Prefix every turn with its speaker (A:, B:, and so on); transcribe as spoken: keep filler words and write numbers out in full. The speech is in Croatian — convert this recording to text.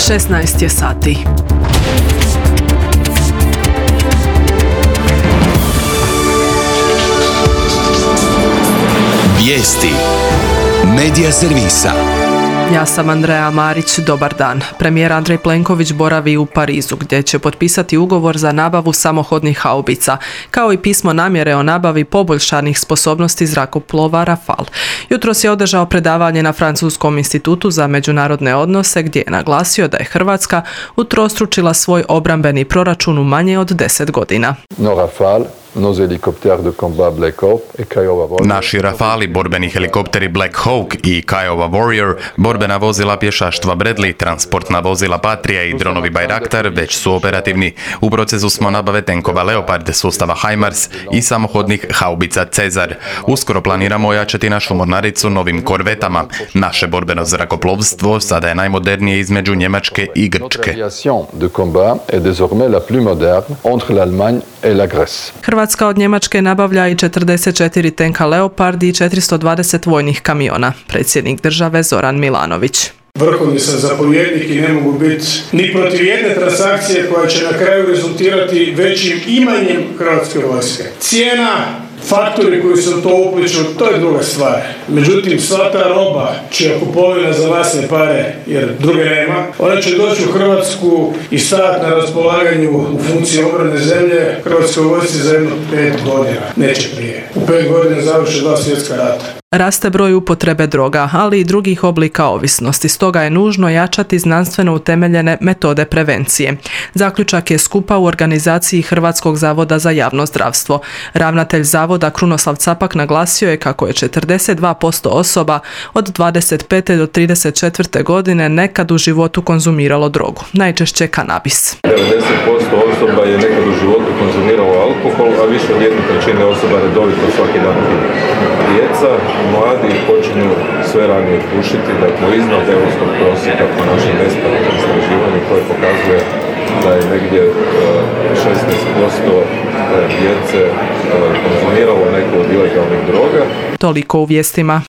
A: šesnaest je sati.
B: Vijesti Medija servisa.
A: Ja sam Andreja Marić, dobar dan. Premijer Andrej Plenković boravi u Parizu gdje će potpisati ugovor za nabavu samohodnih haubica, kao i pismo namjere o nabavi poboljšanih sposobnosti zrakoplova Rafale. Jutros je održao predavanje na Francuskom institutu za međunarodne odnose gdje je naglasio da je Hrvatska utrostručila svoj obrambeni proračun u manje od deset godina.
C: No Rafale.
D: Naši Rafali, borbeni helikopteri Black Hawk i Kiowa Warrior, borbena vozila pješaštva Bradley, transportna vozila Patria i dronovi Bayraktar već su operativni. U procesu smo nabave tenkova Leopard, sustava HIMARS i samohodnih haubica Cezar. Uskoro planiramo ojačati našu mornaricu novim korvetama. Naše borbeno zrakoplovstvo sada je najmodernije između Njemačke i Grčke.
A: Hrvatska od Njemačke nabavlja i četrdeset četiri tenka Leopard i četiristo dvadeset vojnih kamiona. Predsjednik države Zoran Milanović.
E: Vrhovni sam zapovjednik i ne mogu biti ni protiv jedne transakcije koja će na kraju rezultirati većim imanjem Hrvatske vojske. Cijena, faktori koji se u to upliču, to je druga stvar. Međutim, sva ta roba, čija kupovina za vlastne pare, jer druge nema, ona će doći u Hrvatsku i stati na raspolaganju u funkciji obrane zemlje Hrvatskoj vojsci za jedno pet godina. Neće prije. U pet godina završe dva svjetska rata.
A: Raste broj upotrebe droga, ali i drugih oblika ovisnosti, stoga je nužno jačati znanstveno utemeljene metode prevencije. Zaključak je skupa u organizaciji Hrvatskog zavoda za javno zdravstvo. Ravnatelj zavoda Krunoslav Capak naglasio je kako je četrdeset dva posto osoba od dvadeset pete do trideset četvrte godine nekad u životu konzumiralo drogu, najčešće kanabis.
C: devedeset posto osoba je nekad u životu konzumiralo alkohol, a više od jedne trećine osoba redovito svaki dan pije. Djeca, mladi počinju sve ranije pušiti, dakle iznad europskog prosjeka po našem besplatnom istraživanju koje pokazuje da je negdje šesnaest posto djece konzumiralo neku od ilegalnih droga.
A: Toliko u vijestima.